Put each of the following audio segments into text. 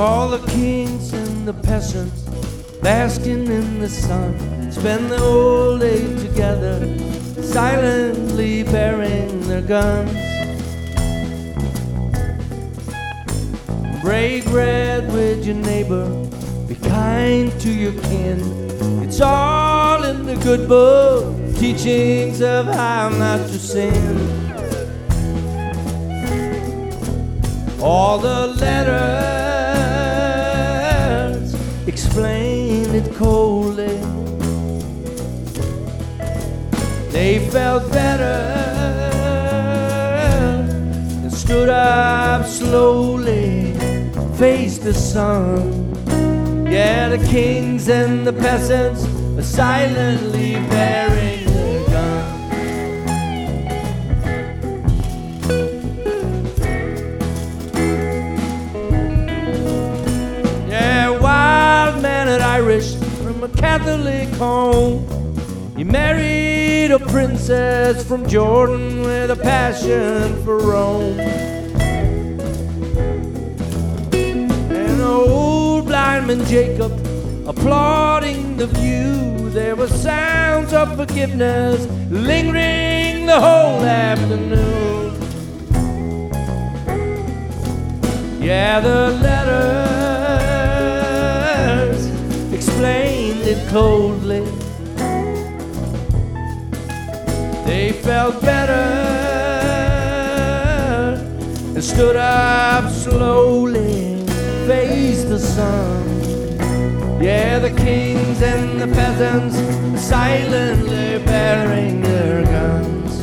All the kings and the peasants basking in the sun spend the whole day together, silently bearing their guns. Break bread with your neighbor, be kind to your kin. It's all in the good book, teachings of how not to sin. All the letters explain it coldly. They felt better and stood up slowly, faced the sun. Yeah, the kings and the peasants are silently bearing their guns. Yeah, wild-mannered Irish from a Catholic home. He married a princess from Jordan with a passion for Rome. And old blind man Jacob applauding the view. There were sounds of forgiveness lingering the whole afternoon. Yeah, the letters explained it coldly. They felt better and stood up slowly, faced the sun. Yeah, the kings and the peasants silently bearing their guns.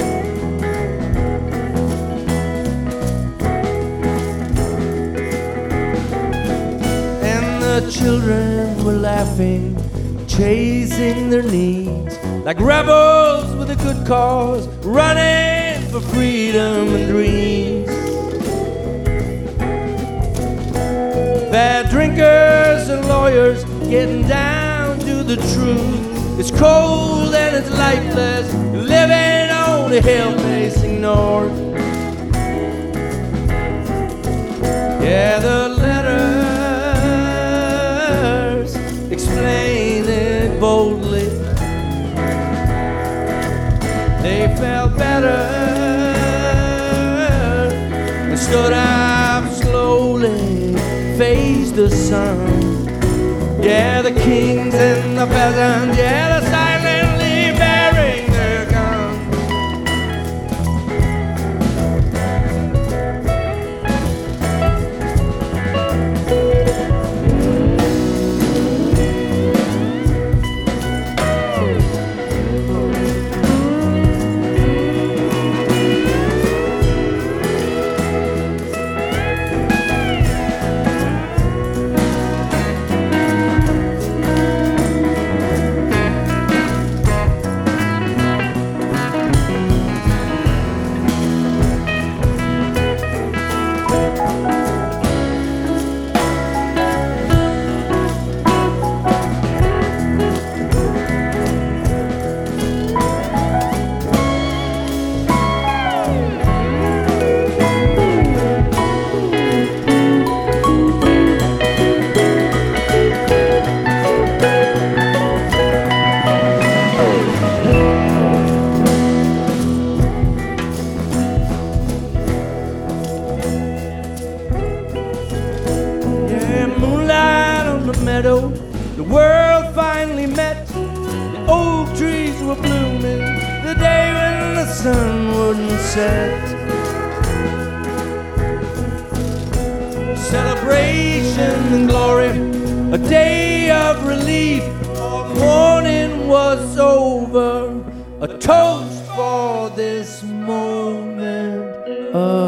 And the children were laughing, chasing their needs, like rebels with a good cause, running for freedom and dreams. Bad drinkers and lawyers getting down to the truth. It's cold and it's lifeless, living on a hill facing north. Yeah, the letters explain it boldly. They felt better and stood up slowly, faced the sun. Yeah, the kings and the peasants, yeah, they're silently bearing their guns. The world finally met. The oak trees were blooming the day when the sun wouldn't set. Celebration and glory, a day of relief. Mourning was over, a toast for this moment of